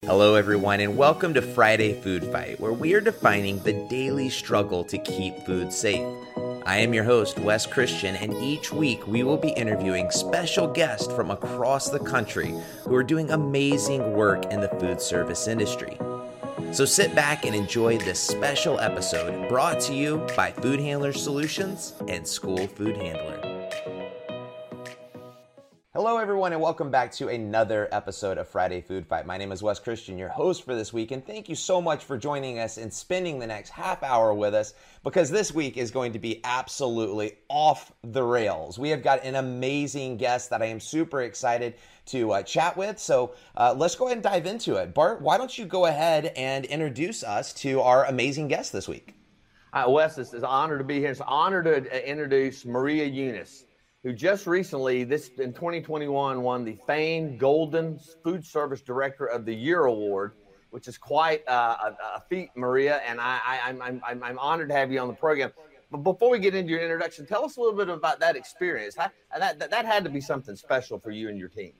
Hello, everyone, and welcome to Friday Food Fight, where we are defining the daily struggle to keep food safe. I am your host, Wes Christian, and each week we will be interviewing special guests from across the country who are doing amazing work in the food service industry. So sit back and enjoy this special episode brought to you by Food Handler Solutions and School Food Handler. Hello, everyone, and welcome back to another episode of Friday Food Fight. My name is Wes Christian, your host for this week, and thank you so much for joining us and spending the next half hour with us, because this week is going to be absolutely off the rails. We have got an amazing guest that I am super excited to chat with, so let's go ahead and dive into it. Bart, why don't you go ahead and introduce us to our amazing guest this week? Wes, it's an honor to be here. It's an honor to introduce Maria Eunice, who just recently, in 2021, won the famed Golden Food Service Director of the Year Award, which is quite a feat, Maria, and I'm honored to have you on the program. But before we get into your introduction, tell us a little bit about that experience. That had to be something special for you and your team.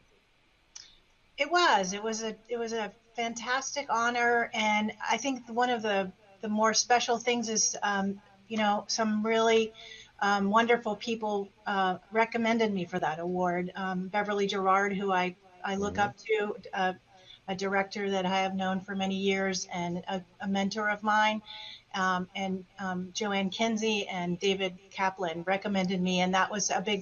It was a fantastic honor, and I think one of the more special things is, some really wonderful people recommended me for that award. Beverly Gerard, who I look up to, a director that I have known for many years and a mentor of mine, and Joanne Kinsey and David Kaplan recommended me, and that was a big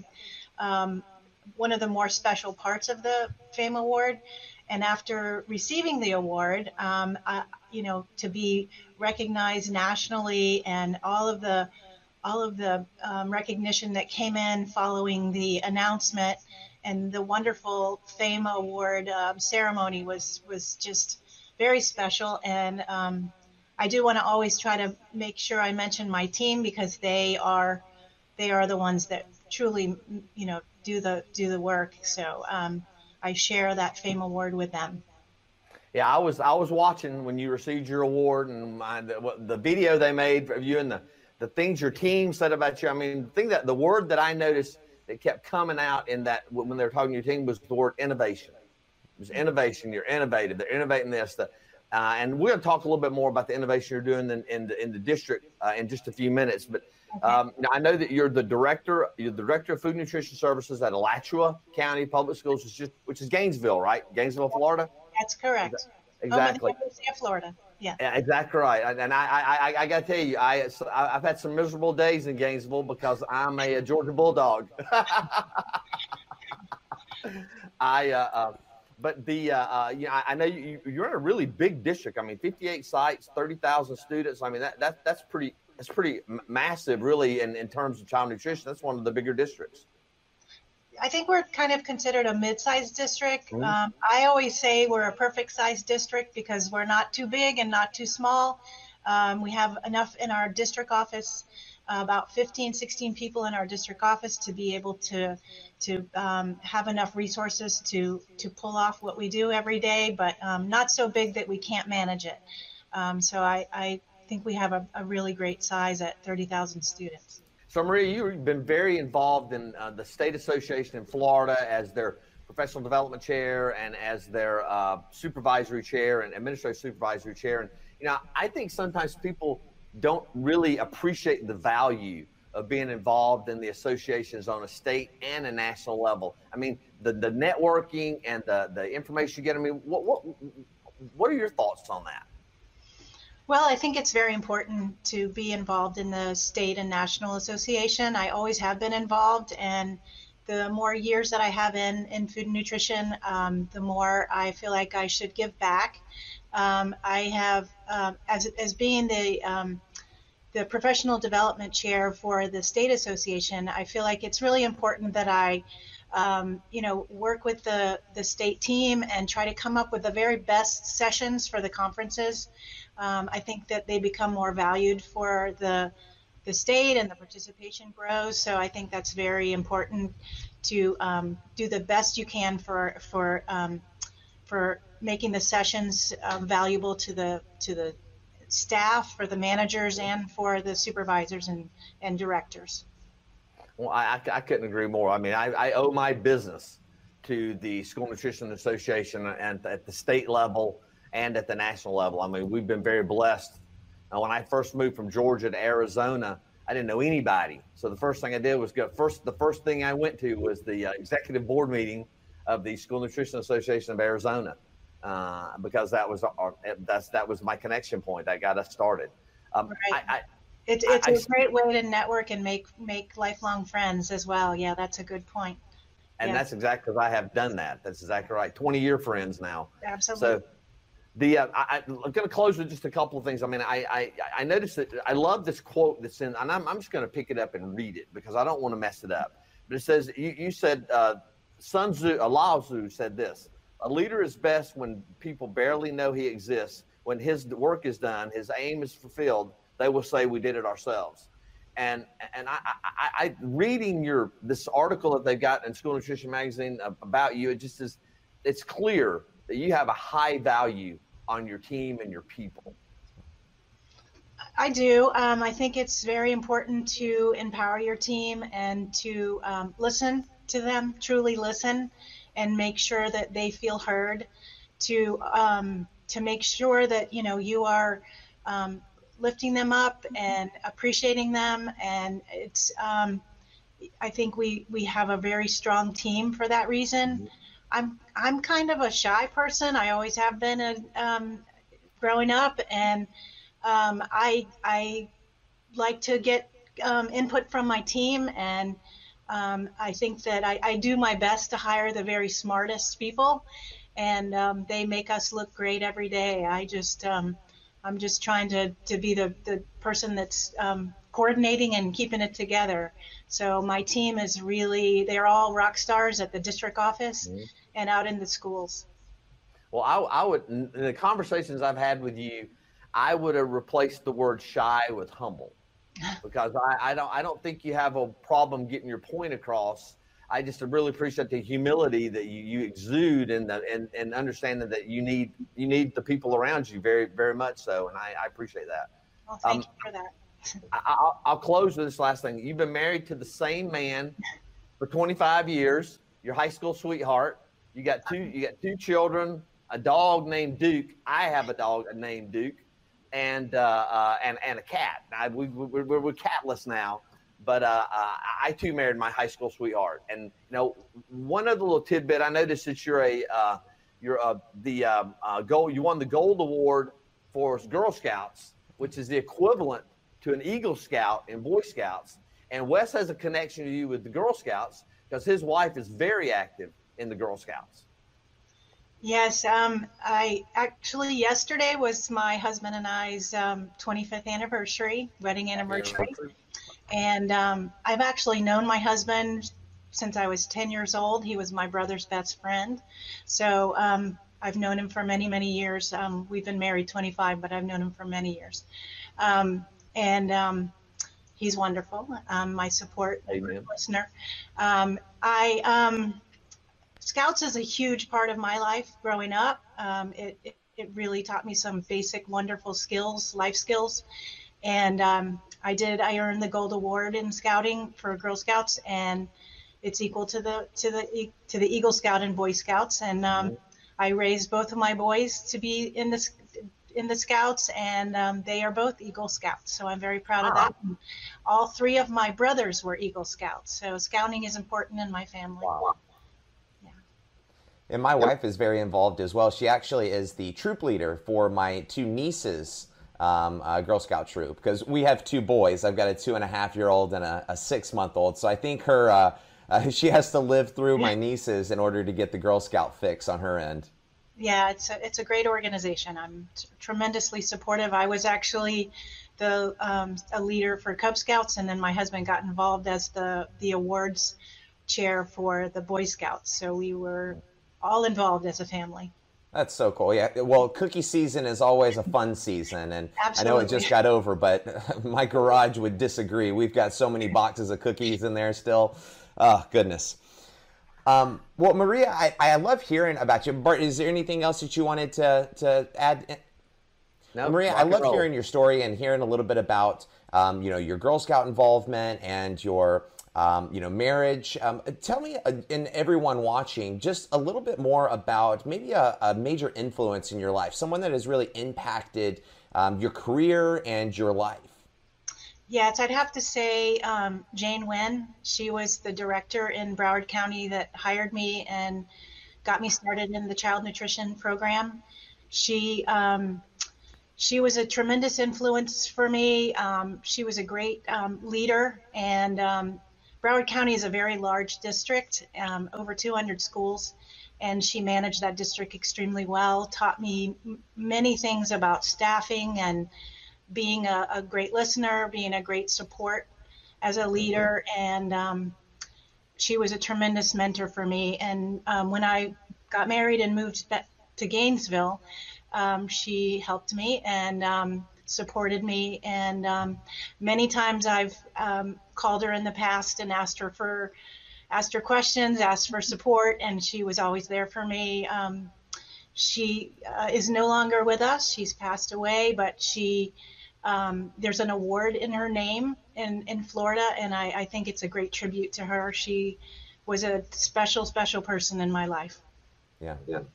one of the more special parts of the FAME Award. And after receiving the award, to be recognized nationally and all of the recognition that came in following the announcement and the wonderful FAME Award ceremony was just very special. And I do want to always try to make sure I mention my team, because they are the ones that truly, do the work. So I share that FAME Award with them. Yeah, I was watching when you received your award, and the video they made of you and the things your team said about you. I mean, the word that I noticed that kept coming out in that when they were talking to your team was the word innovation. It was innovation. You're innovative. They're innovating this. And we're going to talk a little bit more about the innovation you're doing in the district in just a few minutes. But now I know that you're the director of Food and Nutrition Services at Alachua County Public Schools, which is Gainesville, right? Gainesville, Florida. That's correct. Exactly. Florida. Yeah, exactly right. And I got to tell you, I've had some miserable days in Gainesville because I'm a Georgia Bulldog. I know you're in a really big district. I mean, 58 sites, 30,000 students. I mean, that's pretty massive, really, in terms of child nutrition. That's one of the bigger districts. I think we're kind of considered a mid-sized district. I always say we're a perfect-sized district because we're not too big and not too small. We have enough in our district office, about 15, 16 people in our district office to be able to have enough resources to pull off what we do every day, but not so big that we can't manage it. So I think we have a really great size at 30,000 students. So, Maria, you've been very involved in the State Association in Florida as their professional development chair and as their supervisory chair and administrative supervisory chair. And, I think sometimes people don't really appreciate the value of being involved in the associations on a state and a national level. I mean, the networking and the information you get. I mean, what are your thoughts on that? Well, I think it's very important to be involved in the state and national association. I always have been involved, and the more years that I have in food and nutrition, the more I feel like I should give back. I have, as being the professional development chair for the state association, I feel like it's really important that I work with the state team and try to come up with the very best sessions for the conferences. I think that they become more valued for the state, and the participation grows. So I think that's very important to do the best you can for making the sessions valuable to the staff, for the managers, and for the supervisors and directors. Well, I couldn't agree more. I mean, I owe my business to the School Nutrition Association and at the state level and at the national level. I mean, we've been very blessed. Now, when I first moved from Georgia to Arizona, I didn't know anybody. So the first thing I did was the first thing I went to was the executive board meeting of the School Nutrition Association of Arizona, because that was my connection point that got us started. Right. It's a great way to network and make lifelong friends as well. Yeah, that's a good point. And that's exactly because I have done that. That's exactly right. 20-year friends now. Absolutely. So I'm going to close with just a couple of things. I mean, I noticed that I love this quote that's in, and I'm just going to pick it up and read it because I don't want to mess it up. But it says, you said, Sun Tzu, Lao Tzu said this: a leader is best when people barely know he exists. When his work is done, his aim is fulfilled, they will say we did it ourselves. And I reading this article that they've got in School Nutrition Magazine about you, it's clear that you have a high value on your team and your people. I do. I think it's very important to empower your team and to listen to them, truly listen, and make sure that they feel heard. To make sure that you are lifting them up and appreciating them, and it's. I think we have a very strong team for that reason. I'm kind of a shy person. I always have been growing up, and I like to get input from my team, and I think that I do my best to hire the very smartest people, and they make us look great every day. I'm just trying to be the person that's coordinating and keeping it together. So my team is they're all rock stars at the district office and out in the schools. Well, I would, in the conversations I've had with you, I would have replaced the word shy with humble, because I don't think you have a problem getting your point across. I just really appreciate the humility that you exude, and understanding that you need the people around you very, very much so, and I appreciate that. Well, thank you for that. I'll close with this last thing. You've been married to the same man for 25 years. Your high school sweetheart. You got two children, a dog named Duke. I have a dog named Duke, and a cat. We're catless now. But I too married my high school sweetheart, and one other little tidbit. I noticed that you won the Gold Award for Girl Scouts, which is the equivalent to an Eagle Scout in Boy Scouts. And Wes has a connection to you with the Girl Scouts because his wife is very active in the Girl Scouts. Yes, I actually, yesterday was my husband and I's 25th anniversary, wedding anniversary. And I've actually known my husband since I was 10 years old. He was my brother's best friend. So I've known him for many, many years. We've been married 25, but I've known him for many years. And he's wonderful. My support listener. Scouts is a huge part of my life growing up. It really taught me some basic, wonderful skills, life skills. And I earned the Gold Award in Scouting for Girl Scouts, and it's equal to the Eagle Scout and Boy Scouts. And I raised both of my boys to be in the Scouts, and they are both Eagle Scouts. So I'm very proud of that. And all three of my brothers were Eagle Scouts. So Scouting is important in my family. Wow. And my wife is very involved as well. She actually is the troop leader for my two nieces' Girl Scout troop, because we have two boys. I've got a 2.5-year-old and a 6-month-old. So I think she has to live through my nieces in order to get the Girl Scout fix on her end. Yeah, it's a great organization. I'm tremendously supportive. I was actually a leader for Cub Scouts, and then my husband got involved as the awards chair for the Boy Scouts. So we were all involved as a family. That's so cool. Yeah. Well, cookie season is always a fun season, and absolutely. I know it just got over, but my garage would disagree. We've got so many boxes of cookies in there still. Oh, goodness. Well, Maria, I love hearing about you. Bart, is there anything else that you wanted to add? No, Maria, I love hearing your story and hearing a little bit about your Girl Scout involvement and your marriage. Tell me, and everyone watching, just a little bit more about maybe a major influence in your life, someone that has really impacted your career and your life. Yes, I'd have to say Jane Wynn. She was the director in Broward County that hired me and got me started in the child nutrition program. She was a tremendous influence for me. She was a great leader, and Broward County is a very large district, over 200 schools, and she managed that district extremely well, taught me many things about staffing and being a great listener, being a great support as a leader, and she was a tremendous mentor for me. And when I got married and moved back to Gainesville, she helped me and supported me, and many times I've called her in the past and asked her questions, asked for support, and she was always there for me. She is no longer with us. She's passed away, but there's an award in her name in Florida, and I think it's a great tribute to her. She was a special, special person in my life. Yeah.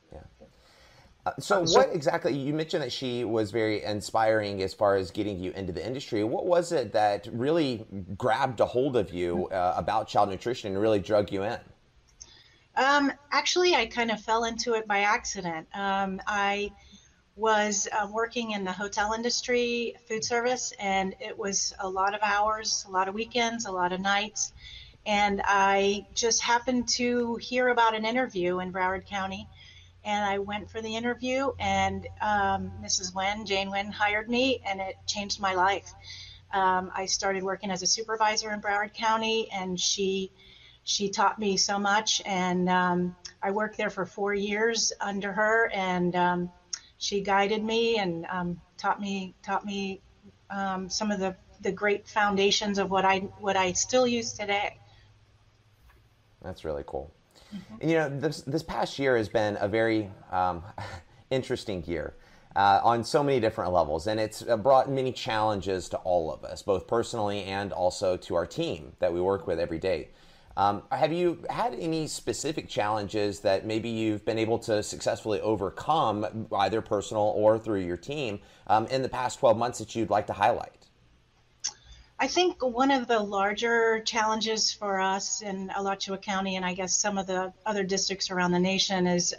So what exactly, you mentioned that she was very inspiring as far as getting you into the industry. What was it that really grabbed a hold of you about child nutrition and really drug you in? Actually, I kind of fell into it by accident. I was working in the hotel industry, food service, and it was a lot of hours, a lot of weekends, a lot of nights. And I just happened to hear about an interview in Broward County. And I went for the interview, and Mrs. Wynn, Jane Wynn, hired me, and it changed my life. I started working as a supervisor in Broward County, and she taught me so much. And I worked there for 4 years under her, and she guided me and taught me some of the great foundations of what I still use today. That's really cool. And, this past year has been a very interesting year on so many different levels, and it's brought many challenges to all of us, both personally and also to our team that we work with every day. Have you had any specific challenges that maybe you've been able to successfully overcome, either personal or through your team, in the past 12 months that you'd like to highlight? I think one of the larger challenges for us in Alachua County, and I guess some of the other districts around the nation, is,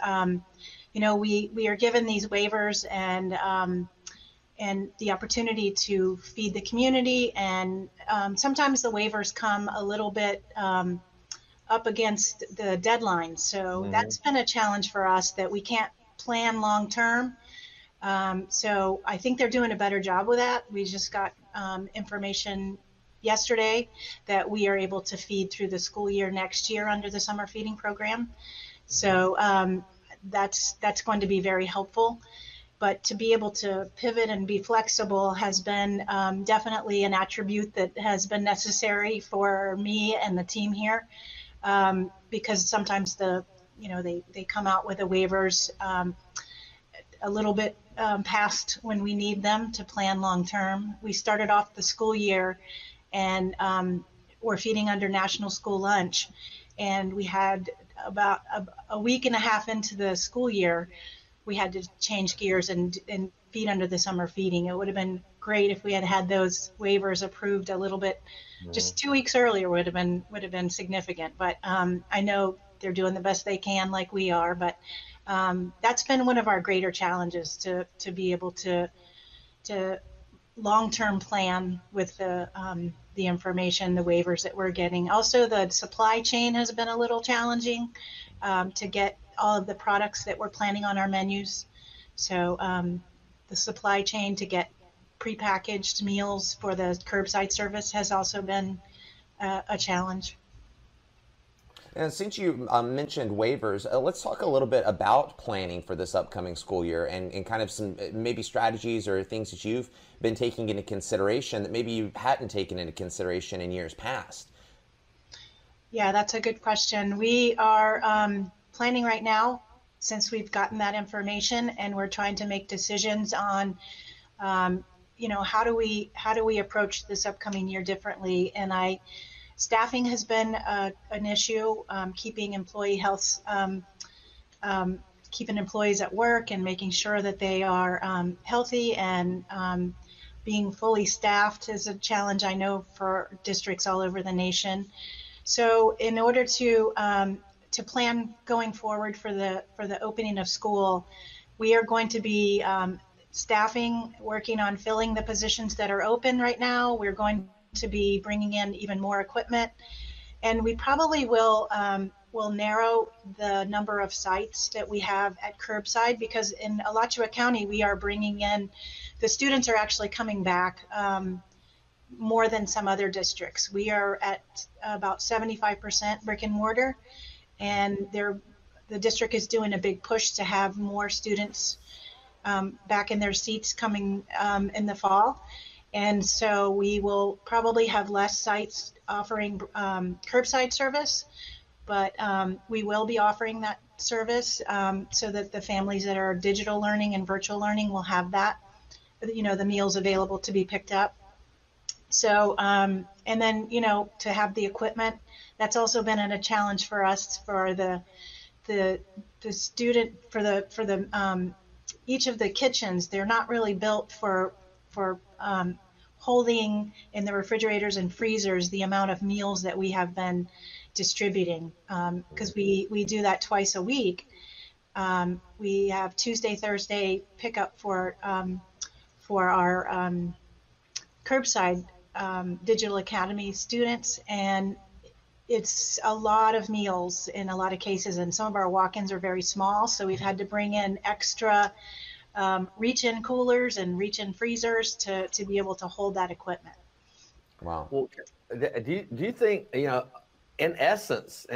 we are given these waivers and the opportunity to feed the community, and sometimes the waivers come a little bit up against the deadline. So that's been a challenge for us, that we can't plan long term. So I think they're doing a better job with that. We just got information yesterday that we are able to feed through the school year next year under the summer feeding program. So that's going to be very helpful. But to be able to pivot and be flexible has been definitely an attribute that has been necessary for me and the team here, because sometimes they come out with the waivers a little bit past when we need them to plan long term. We started off the school year, and we're feeding under National School Lunch, and we had about a week and a half into the school year, we had to change gears and feed under the summer feeding. It would have been great if we had had those waivers approved a little bit, just 2 weeks earlier would have been significant. But I know they're doing the best they can, like we are. But that's been one of our greater challenges, to be able to long-term plan with the information, the waivers that we're getting. Also, the supply chain has been a little challenging to get all of the products that we're planning on our menus. So the supply chain to get prepackaged meals for the curbside service has also been a challenge. And since you mentioned waivers, let's talk a little bit about planning for this upcoming school year and kind of some maybe strategies or things that you've been taking into consideration that maybe you hadn't taken into consideration in years past. Yeah, that's a good question. We are planning right now, since we've gotten that information, and we're trying to make decisions on, how do we approach this upcoming year differently. And Staffing has been an issue, keeping employee health, keeping employees at work and making sure that they are healthy and being fully staffed is a challenge, I know, for districts all over the nation. So in order to plan going forward for the opening of school, we are going to be staffing, working on filling the positions that are open right now. We're going to be bringing in even more equipment, and we probably will narrow the number of sites that we have at curbside, because in Alachua County we are bringing in, the students are actually coming back more than some other districts. We are at about 75% brick and mortar, and the district is doing a big push to have more students back in their seats coming in the fall. And so we will probably have less sites offering curbside service, but we will be offering that service so that the families that are digital learning and virtual learning will have that, the meals available to be picked up. So, and then, to have the equipment, that's also been a challenge for us, for the student, for the each of the kitchens. They're not really built for holding in the refrigerators and freezers the amount of meals that we have been distributing, because we do that twice a week. We have Tuesday, Thursday pickup for our curbside Digital Academy students, and it's a lot of meals in a lot of cases, and some of our walk-ins are very small, so we've had to bring in extra reach-in coolers and reach-in freezers to be able to hold that equipment. Wow. Well, do you think, in essence,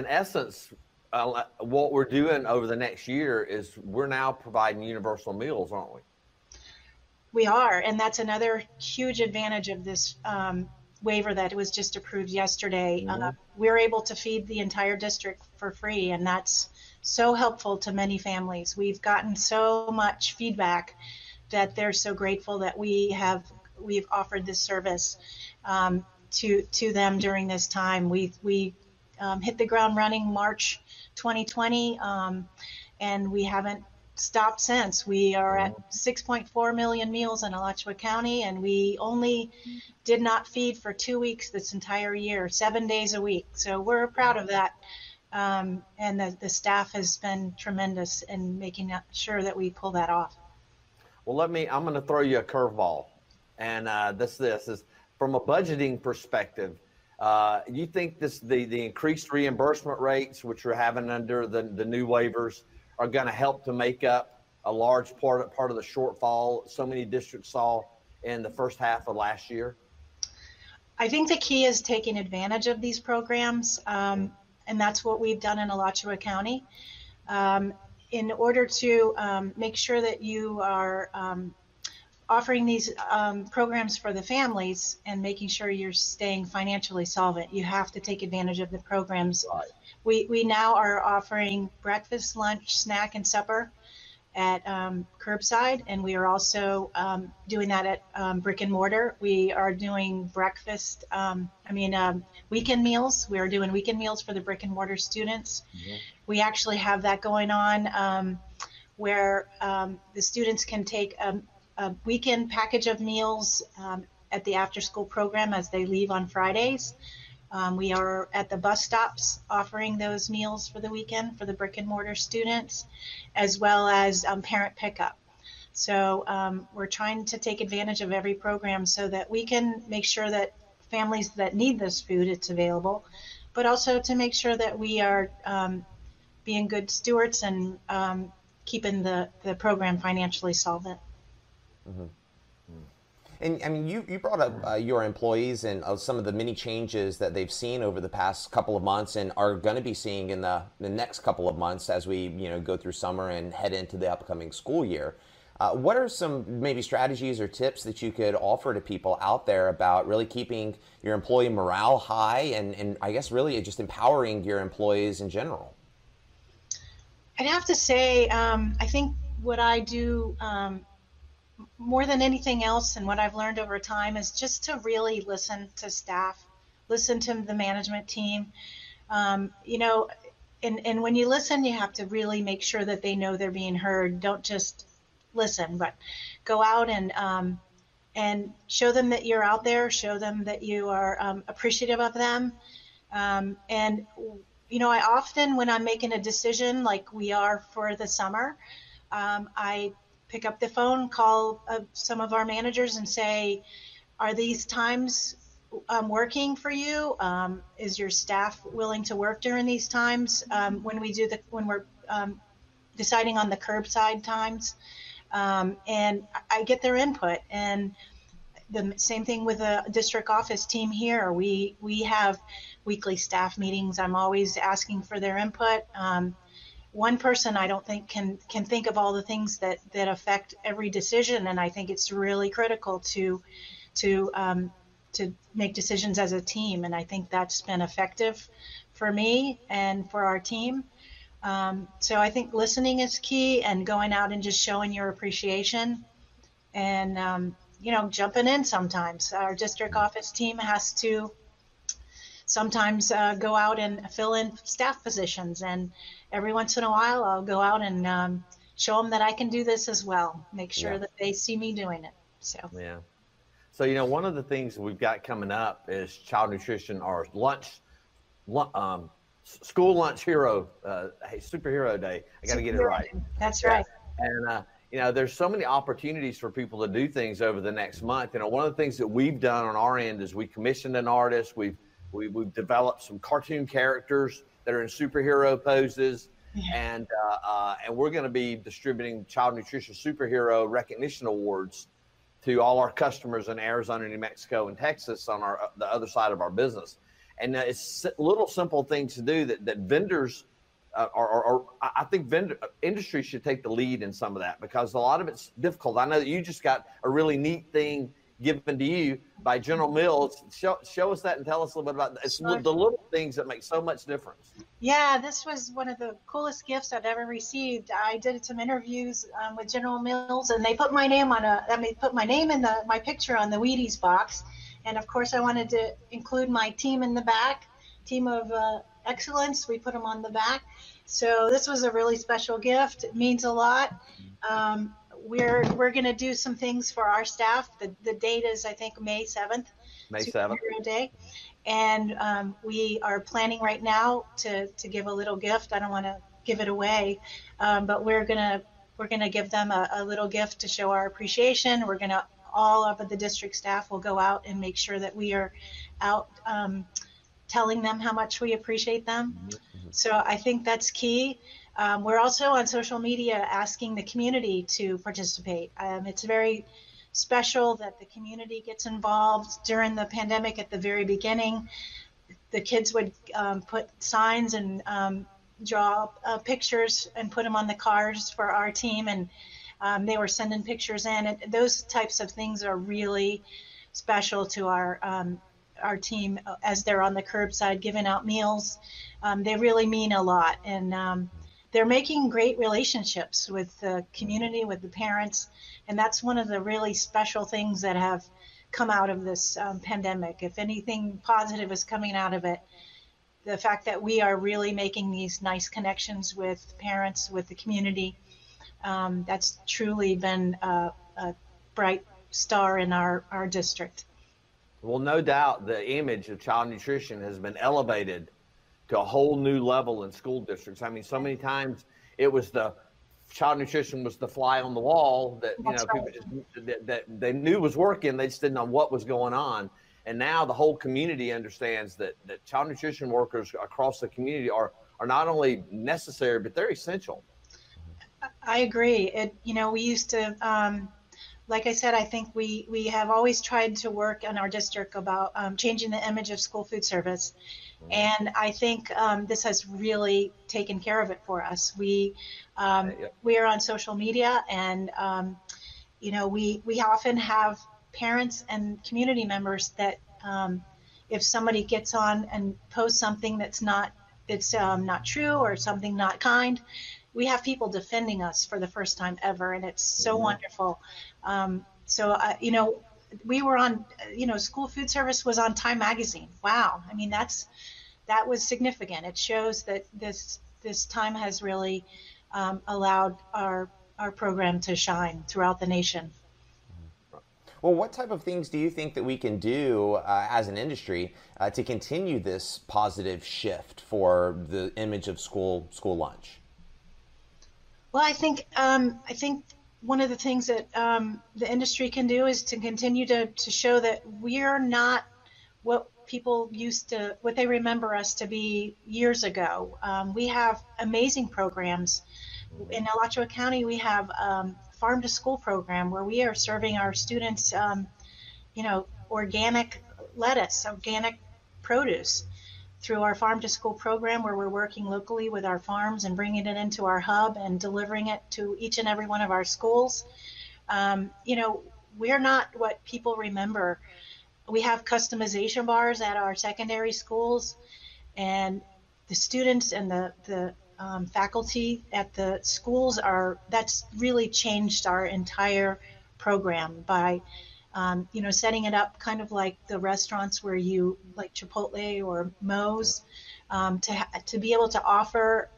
what we're doing over the next year is we're now providing universal meals, aren't we? We are, and that's another huge advantage of this waiver that was just approved yesterday. Mm-hmm. We're able to feed the entire district for free, and that's so helpful to many families. We've gotten so much feedback that they're so grateful that we've offered this service to them during this time. We hit the ground running March 2020, and we haven't stopped since. We are at 6.4 million meals in Alachua County, and we only did not feed for 2 weeks this entire year, 7 days a week. So we're proud of that. And the staff has been tremendous in making sure that we pull that off. Well, I'm going to throw you a curveball. And this is from a budgeting perspective. You think the increased reimbursement rates, which we're having under the new waivers, are going to help to make up a large part of the shortfall so many districts saw in the first half of last year? I think the key is taking advantage of these programs, and that's what we've done in Alachua County. In order to make sure that you are offering these programs for the families and making sure you're staying financially solvent, you have to take advantage of the programs. Right. We now are offering breakfast, lunch, snack, and supper at curbside, and we are also doing that at brick and mortar. We are doing breakfast, weekend meals. We are doing weekend meals for the brick and mortar students. Mm-hmm. We actually have that going on where the students can take a weekend package of meals at the after-school program as they leave on Fridays. We are at the bus stops offering those meals for the weekend for the brick and mortar students, as well as parent pickup. So we're trying to take advantage of every program so that we can make sure that families that need this food, it's available, but also to make sure that we are being good stewards and keeping the program financially solvent. Mm-hmm. And I mean, you brought up your employees and some of the many changes that they've seen over the past couple of months and are going to be seeing in the next couple of months as we go through summer and head into the upcoming school year. What are some maybe strategies or tips that you could offer to people out there about really keeping your employee morale high and I guess really just empowering your employees in general? I'd have to say, I think what I do more than anything else and what I've learned over time is just to really listen to staff listen to the management team. You know, and when you listen, you have to really make sure that they know they're being heard. Don't just listen, but go out and show them that you're out there, show them that you are appreciative of them. And, you know, I often, when I'm making a decision like we are for the summer, I pick up the phone, call some of our managers and say, are these times working for you? Is your staff willing to work during these times when we're deciding on the curbside times? And I get their input. And the same thing with the district office team here. We have weekly staff meetings. I'm always asking for their input. One person I don't think can think of all the things that affect every decision, and I think it's really critical to make decisions as a team. And I think that's been effective for me and for our team. So I think listening is key, and going out and just showing your appreciation, and you know, jumping in sometimes. Our district office team has to sometimes go out and fill in staff positions, and every once in a while I'll go out and show them that I can do this as well, make sure that they see me doing it. So you know, one of the things we've got coming up is child nutrition, or school lunch hero, superhero day. I got to get it right. That's right. And you know, there's so many opportunities for people to do things over the next month. You know, one of the things that we've done on our end is we commissioned an artist. We've developed some cartoon characters that are in superhero poses, and we're going to be distributing Child Nutrition Superhero Recognition Awards to all our customers in Arizona, New Mexico, and Texas on the other side of our business. And it's little simple things to do that vendors I think industry should take the lead in some of that, because a lot of it's difficult. I know that you just got a really neat thing given to you by General Mills. Show us that and tell us a little bit about that. It's the little things that make so much difference. Yeah, this was one of the coolest gifts I've ever received. I did some interviews with General Mills, and they put my name in my picture on the Wheaties box. And of course, I wanted to include my team in the back, team of excellence. We put them on the back. So this was a really special gift. It means a lot. We're going to do some things for our staff. The date is, I think, May 7th. May 7th. Day. And we are planning right now to give a little gift. I don't want to give it away, but we're going to give them a little gift to show our appreciation. All of the district staff will go out and make sure that we are out telling them how much we appreciate them. So I think that's key. We're also on social media asking the community to participate. It's very special that the community gets involved. During the pandemic at the very beginning, the kids would put signs and draw pictures and put them on the cars for our team, and they were sending pictures in. And those types of things are really special to our team as they're on the curbside giving out meals. They really mean a lot, and they're making great relationships with the community, with the parents, and that's one of the really special things that have come out of this pandemic. If anything positive is coming out of it, the fact that we are really making these nice connections with parents, with the community, that's truly been a bright star in our district. Well, no doubt the image of child nutrition has been elevated to a whole new level in school districts. I mean, so many times it was child nutrition was the fly on the wall that, you know, people just, that they knew was working. They just didn't know what was going on. And now the whole community understands that child nutrition workers across the community are not only necessary, but they're essential. I agree. We used to, like I said, I think we have always tried to work in our district about changing the image of school food service. And I think this has really taken care of it for us. We are on social media, and we often have parents and community members that if somebody gets on and posts something that's not true or something not kind, we have people defending us for the first time ever, and it's so wonderful. we were on, school food service was on Time Magazine. Wow. I mean, that was significant. It shows that this time has really allowed our program to shine throughout the nation. Well, what type of things do you think that we can do as an industry to continue this positive shift for the image of school lunch? Well, I think one of the things that the industry can do is to continue to show that we're not what what they remember us to be years ago. We have amazing programs. In Alachua County, we have farm to school program where we are serving our students, organic lettuce, organic produce through our farm to school program, where we're working locally with our farms and bringing it into our hub and delivering it to each and every one of our schools. We're not what people remember. We have customization bars at our secondary schools, and the students and the faculty at the schools that's really changed our entire program by setting it up kind of like the restaurants where like Chipotle or Moe's, to be able to offer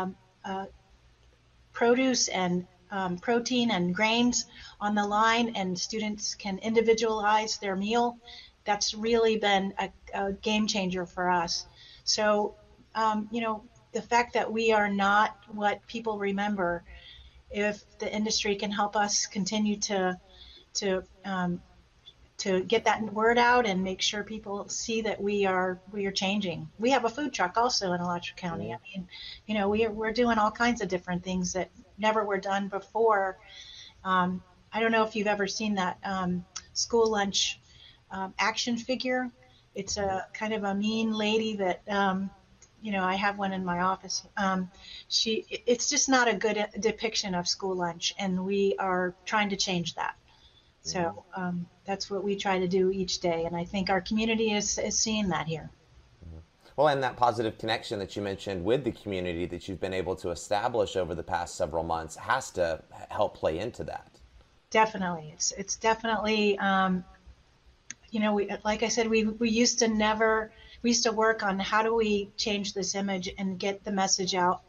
produce and protein and grains on the line, and students can individualize their meal. That's really been a game changer for us. So the fact that we are not what people remember, if the industry can help us continue to get that word out and make sure people see that we are changing. We have a food truck also in Alachua County. I mean, we're doing all kinds of different things that never were done before. I don't know if you've ever seen that school lunch action figure. It's a kind of a mean lady that I have one in my office. It's just not a good depiction of school lunch, and we are trying to change that. So that's what we try to do each day, and I think our community is seeing that here. Well, and that positive connection that you mentioned with the community that you've been able to establish over the past several months has to help play into that. Definitely, it's definitely. Like I said, we used to work on how do we change this image and get the message out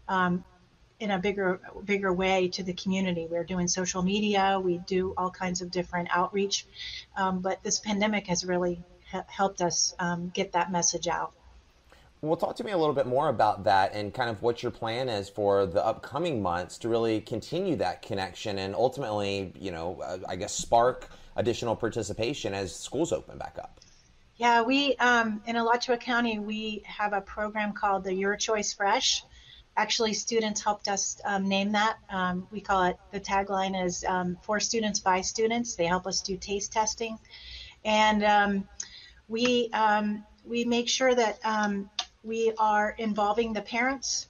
in a bigger way to the community. We're doing social media, we do all kinds of different outreach, but this pandemic has really helped us get that message out. Well, talk to me a little bit more about that and kind of what your plan is for the upcoming months to really continue that connection and ultimately, I guess, spark additional participation as schools open back up. Yeah, we in Alachua County, we have a program called the Your Choice Fresh. Actually, students helped us name that. We call it, the tagline is for students, by students. They help us do taste testing. And we make sure that we are involving the parents.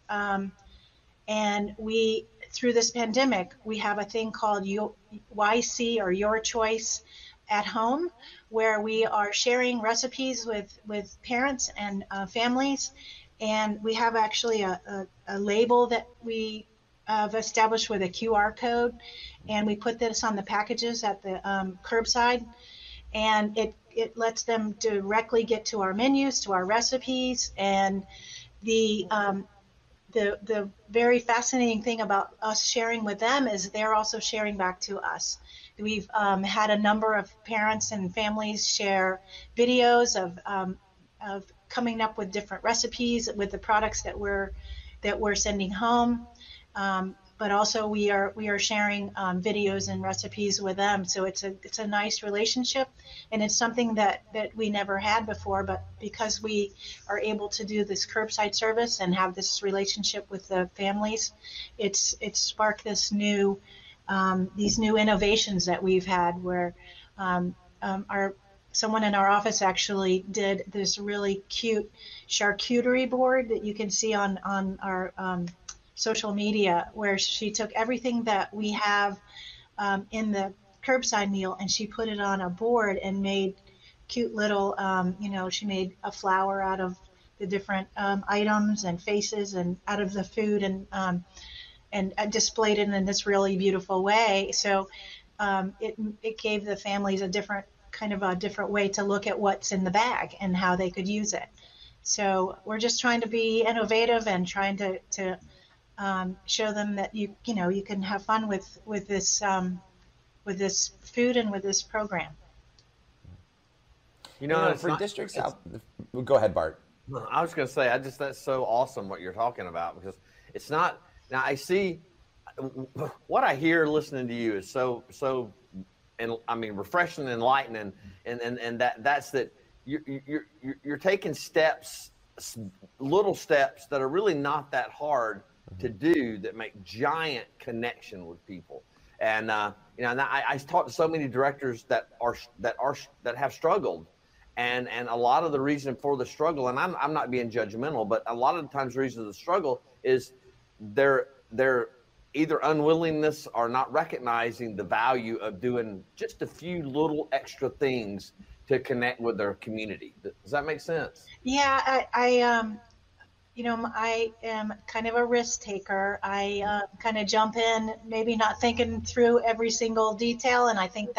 And through this pandemic, we have a thing called YC, or Your Choice at Home, where we are sharing recipes with parents and families. And we have actually a label that we have established with a QR code, and we put this on the packages at the curbside, and it lets them directly get to our menus, to our recipes. And the very fascinating thing about us sharing with them is they're also sharing back to us. We've had a number of parents and families share videos of coming up with different recipes with the products that we're sending home, but also we are sharing videos and recipes with them. So it's a nice relationship, and it's something that we never had before. But because we are able to do this curbside service and have this relationship with the families, it's sparked these new innovations that we've had, where someone in our office actually did this really cute charcuterie board that you can see on our social media, where she took everything that we have in the curbside meal and she put it on a board and made cute little, she made a flower out of the different items and faces and out of the food, and displayed it in this really beautiful way. So it gave the families a different way to look at what's in the bag and how they could use it. So we're just trying to be innovative and trying to show them that you can have fun with this food and with this program. For districts out, go ahead, Bart. I was going to say, that's so awesome what you're talking about, because it's not, now I see, what I hear listening to you is so, and I mean, refreshing and enlightening, and that's that you're taking steps, little steps that are really not that hard to do, that make giant connection with people. And I talk to so many directors that have struggled, and a lot of the reason for the struggle, and I'm not being judgmental, but a lot of the times the reason of the struggle is their either unwillingness or not recognizing the value of doing just a few little extra things to connect with their community. Does that make sense? Yeah, I am kind of a risk taker. I kind of jump in, maybe not thinking through every single detail, and I think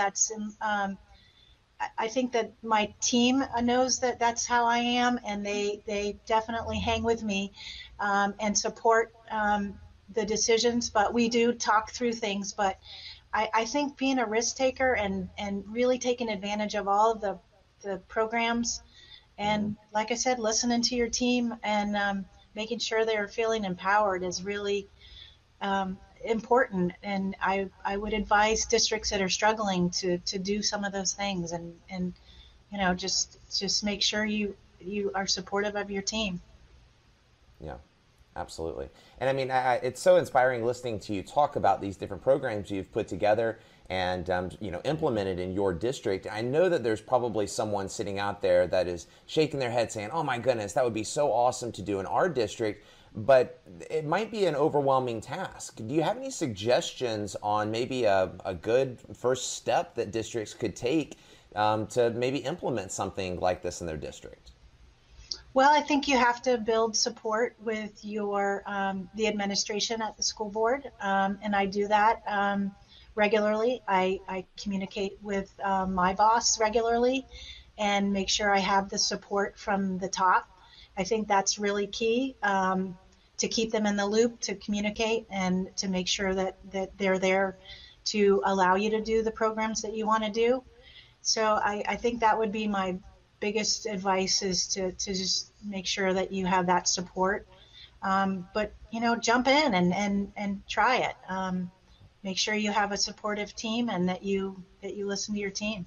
I think that my team knows that that's how I am, and they definitely hang with me and support the decisions. But we do talk through things. But I think being a risk taker and really taking advantage of all of the programs, and like I said, listening to your team and making sure they're feeling empowered is really important. And I would advise districts that are struggling to do some of those things, and just make sure you are supportive of your team. Yeah, absolutely. And I mean, it's so inspiring listening to you talk about these different programs you've put together and implemented in your district. I know that there's probably someone sitting out there that is shaking their head saying, oh my goodness, that would be so awesome to do in our district, but it might be an overwhelming task. Do you have any suggestions on maybe a good first step that districts could take to maybe implement something like this in their district? Well, I think you have to build support with your the administration at the school board, and I do that regularly. I communicate with my boss regularly and make sure I have the support from the top. I think that's really key, to keep them in the loop, to communicate, and to make sure that they're there to allow you to do the programs that you want to do. So I think that would be my biggest advice, is to just make sure that you have that support. But jump in and try it. Make sure you have a supportive team and that you listen to your team.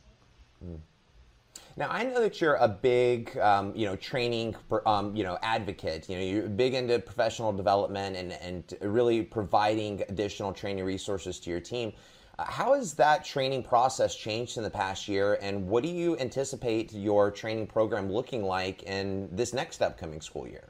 Now, I know that you're a big, training, advocate. You're big into professional development and really providing additional training resources to your team. How has that training process changed in the past year, and what do you anticipate your training program looking like in this next upcoming school year?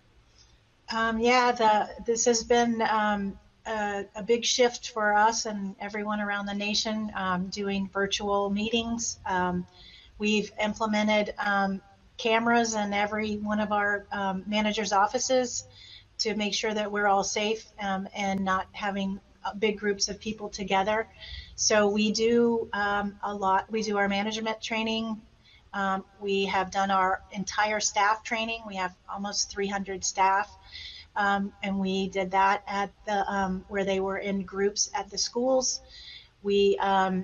This has been a big shift for us and everyone around the nation, doing virtual meetings. We've implemented cameras in every one of our managers' offices to make sure that we're all safe and not having big groups of people together. So we do a lot. We do our management training. We have done our entire staff training. We have almost 300 staff. And we did that at the where they were in groups at the schools. We are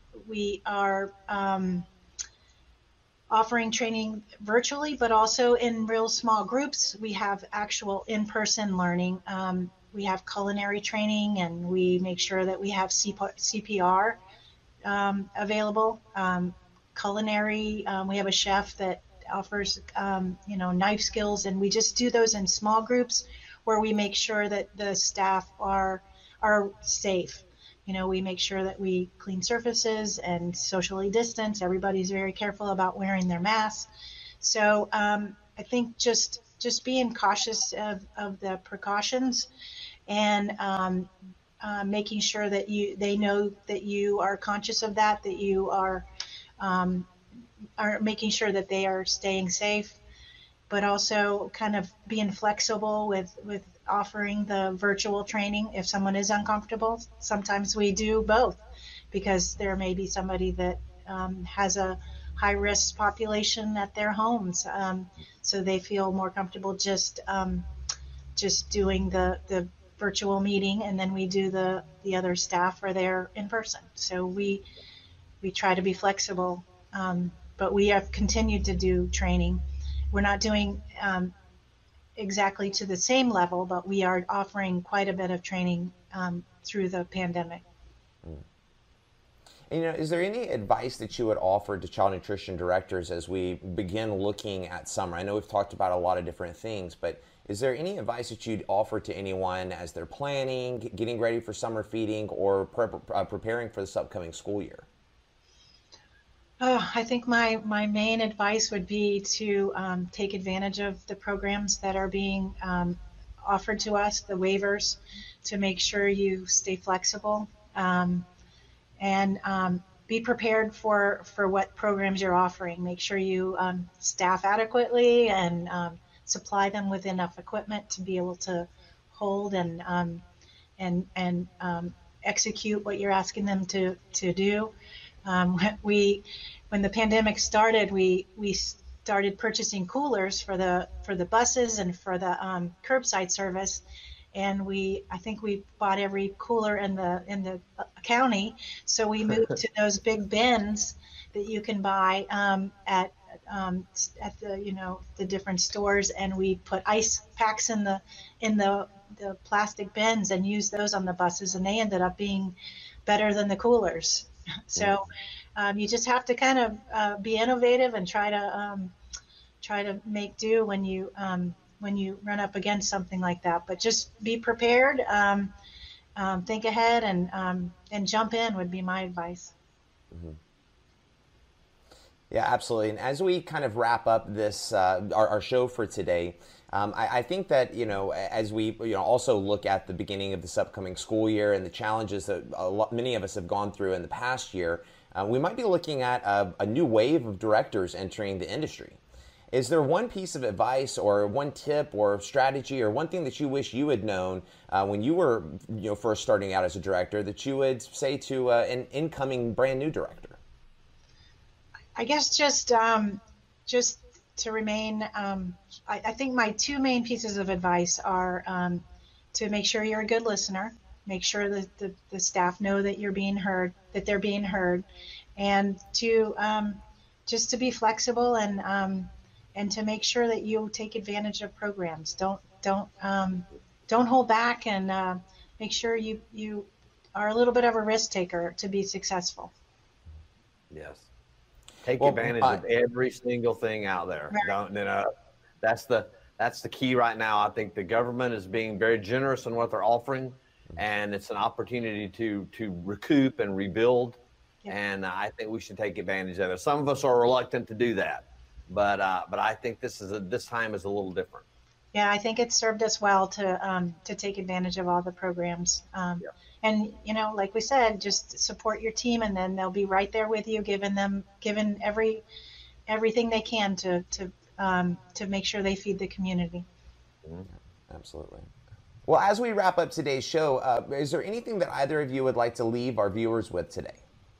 offering training virtually, but also in real small groups. We have actual in-person learning. We have culinary training, and we make sure that we have CPR available. Culinary, we have a chef that offers, knife skills, and we just do those in small groups where we make sure that the staff are safe. We make sure that we clean surfaces and socially distance. Everybody's very careful about wearing their masks. So I think just being cautious of the precautions and making sure that they know that you are conscious of that you are making sure that they are staying safe, but also kind of being flexible with offering the virtual training if someone is uncomfortable. Sometimes we do both. because there may be somebody that has a high risk population at their homes, so they feel more comfortable just doing the virtual meeting, and then we do the other staff are there in person. So we try to be flexible, but we have continued to do training. We're not doing exactly to the same level, but we are offering quite a bit of training through the pandemic. And, is there any advice that you would offer to child nutrition directors as we begin looking at summer? I know we've talked about a lot of different things, but is there any advice that you'd offer to anyone as they're planning, getting ready for summer feeding, or preparing for this upcoming school year? I think my main advice would be to take advantage of the programs that are being offered to us, the waivers, to make sure you stay flexible, and be prepared for what programs you're offering. Make sure you staff adequately and supply them with enough equipment to be able to hold and execute what you're asking them to do. When the pandemic started, we started purchasing coolers for the buses and for the curbside service, and I think we bought every cooler in the county. So we moved to those big bins that you can buy at the different stores, and we put ice packs in the plastic bins and used those on the buses, and they ended up being better than the coolers. So you just have to kind of be innovative and try to make do when you run up against something like that. But just be prepared, think ahead, and jump in would be my advice. Mm-hmm. Yeah, absolutely. And as we kind of wrap up this our show for today, I think that as we also look at the beginning of this upcoming school year and the challenges that many of us have gone through in the past year, we might be looking at a new wave of directors entering the industry. Is there one piece of advice or one tip or strategy or one thing that you wish you had known when you were first starting out as a director that you would say to an incoming brand new director? I guess just to remain, I think my two main pieces of advice are to make sure you're a good listener, make sure that the staff know that you're being heard, that they're being heard, and to just to be flexible and to make sure that you take advantage of programs. Don't hold back, and make sure you are a little bit of a risk taker to be successful. Yes. Take advantage of every single thing out there. Right. That's the key right now. I think the government is being very generous in what they're offering, and it's an opportunity to recoup and rebuild. Yeah. And I think we should take advantage of it. Some of us are reluctant to do that, but I think this time is a little different. Yeah, I think it's served us well to take advantage of all the programs. Yeah. And like we said, just support your team, and then they'll be right there with you, giving everything they can to make sure they feed the community. Mm-hmm. Absolutely. Well, as we wrap up today's show, is there anything that either of you would like to leave our viewers with today?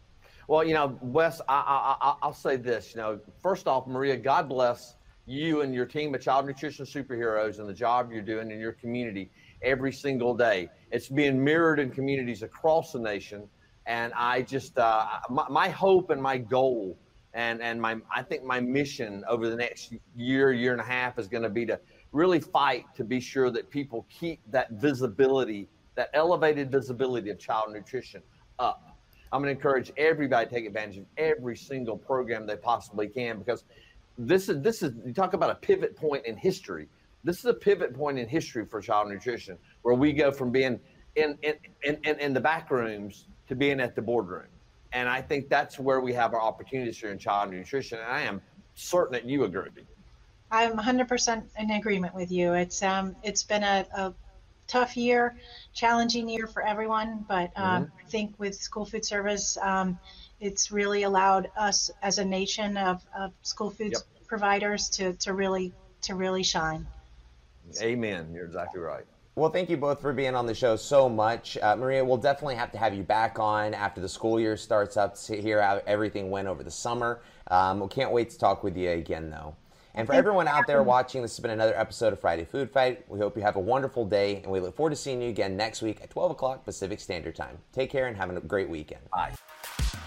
Well, Wes, I'll say this. First off, Maria, God bless you and your team of Child Nutrition Superheroes and the job you're doing in your community every single day. It's being mirrored in communities across the nation. And I just, my hope and my goal and I think my mission over the next year and a half is going to be to really fight to be sure that people keep that visibility, that elevated visibility of child nutrition up. I'm going to encourage everybody to take advantage of every single program they possibly can, because this is you talk about a pivot point in history. This is a pivot point in history for child nutrition, where we go from being in the back rooms to being at the boardroom. And I think that's where we have our opportunities here in child nutrition. And I am certain that you agree. I'm 100% in agreement with you. It's been a tough year, challenging year for everyone, but I think with school food service, it's really allowed us as a nation of school food providers to really shine. Amen. You're exactly right. Well, thank you both for being on the show so much. Maria, we'll definitely have to have you back on after the school year starts up to hear how everything went over the summer. We can't wait to talk with you again, though. And for everyone out there watching, this has been another episode of Friday Food Fight. We hope you have a wonderful day, and we look forward to seeing you again next week at 12 o'clock Pacific Standard Time. Take care and have a great weekend. Bye.